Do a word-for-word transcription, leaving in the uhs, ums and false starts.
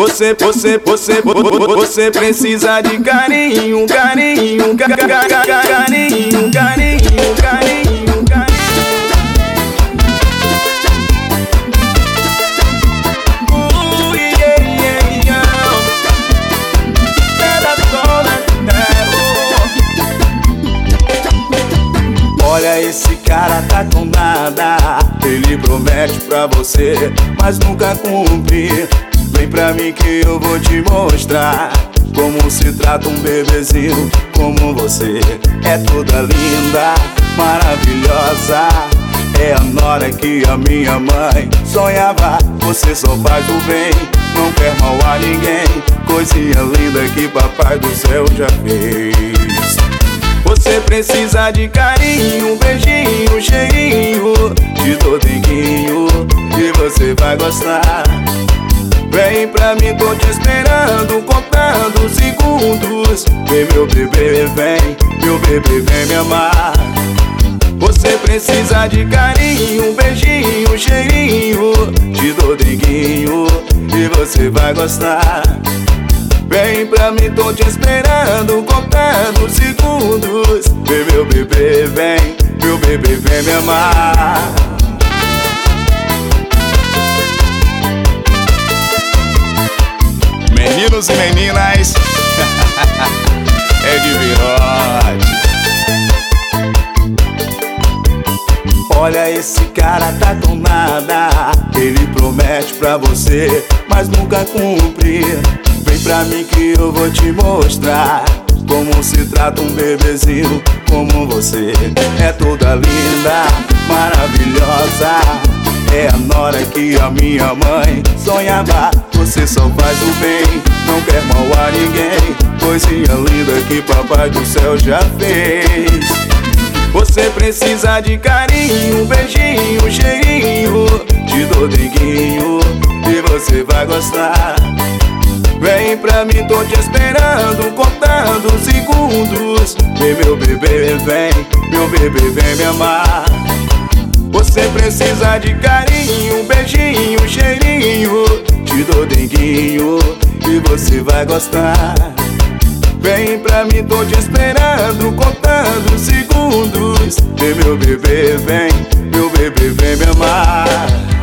Você, você, você, você precisa de carinho, carinho, ca, ca, ca, ca, carinho, carinho, carinho, carinho. Uh, yeah, yeah, yeah. Olha, esse cara tá com nada. Ele promete pra você, mas nunca cumpre. Vem pra mim que eu vou te mostrar como se trata um bebezinho como você. É toda linda, maravilhosa, é a nora que a minha mãe sonhava. Você só faz o bem, não quer mal a ninguém. Coisinha linda que papai do céu já fez. Você precisa de carinho, um beijinho, um cheirinho de dodenguinho, e você vai gostar. Vem pra mim, tô te esperando, contando segundos. Vem meu bebê, vem, meu bebê, vem me amar. Você precisa de carinho, um beijinho, um cheirinho de dodenguinho, e você vai gostar. Vem pra mim, tô te esperando, contando segundos. Vem meu bebê, vem, meu bebê, vem me amar. Meninos e meninas, é de virote. Olha, esse cara tá com nada. Ele promete pra você, mas nunca cumpre. Vem pra mim que eu vou te mostrar como se trata um bebezinho como você. É toda linda, maravilhosa, é a nora que a minha mãe sonhava. Você só faz o bem, não quer mal a ninguém. Coisinha linda que papai do céu já fez. Você precisa de carinho, um beijinho, um cheirinho de dodenguinho, e você vai gostar. Vem pra mim, tô te esperando, contando segundos. Vem meu bebê, vem, meu bebê, vem me amar. Você precisa de carinho, um beijinho, um cheirinho de dodenguinho, e você vai gostar. Vem pra mim, tô te esperando, contando segundos. Vem meu bebê, vem, meu bebê, vem me amar.